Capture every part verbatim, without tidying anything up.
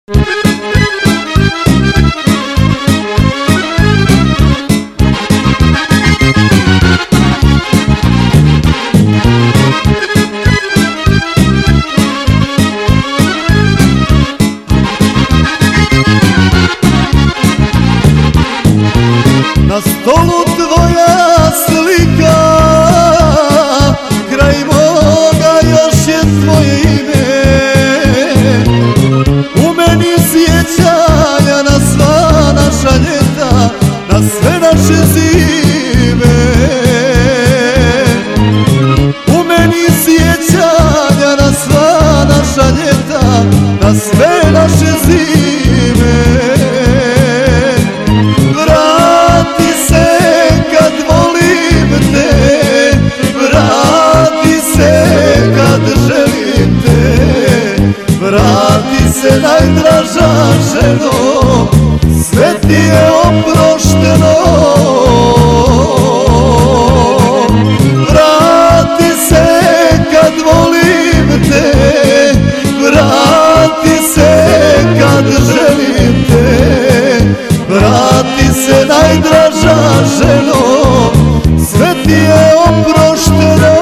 Na stolu tvoja slika, kraj moga još je tvoje ime. U meni sjećanja na sva naša ljeta, na sve naše zime. U meni sjećanja na sva naša ljeta, na sve naše zime. Vrati se najdraža ženo, sve ti je oprošteno. Vrati se kad volim te, vrati se kad želim te. Vrati se najdraža ženo, sve ti je oprošteno.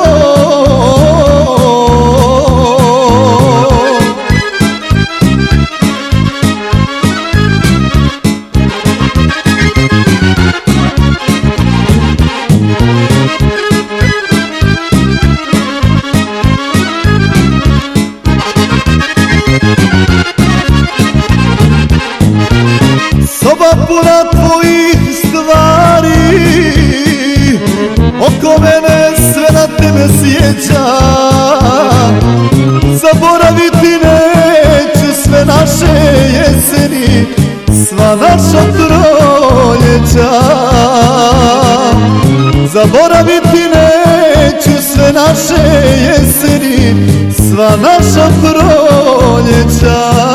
Soba puna tvojih stvari, oko mene sve na tebe sjeća. Zaboraviti neću sve naše jeseni, sva naša proljeća. Zaboraviti neću sve naše jeseni, sva naša proljeća.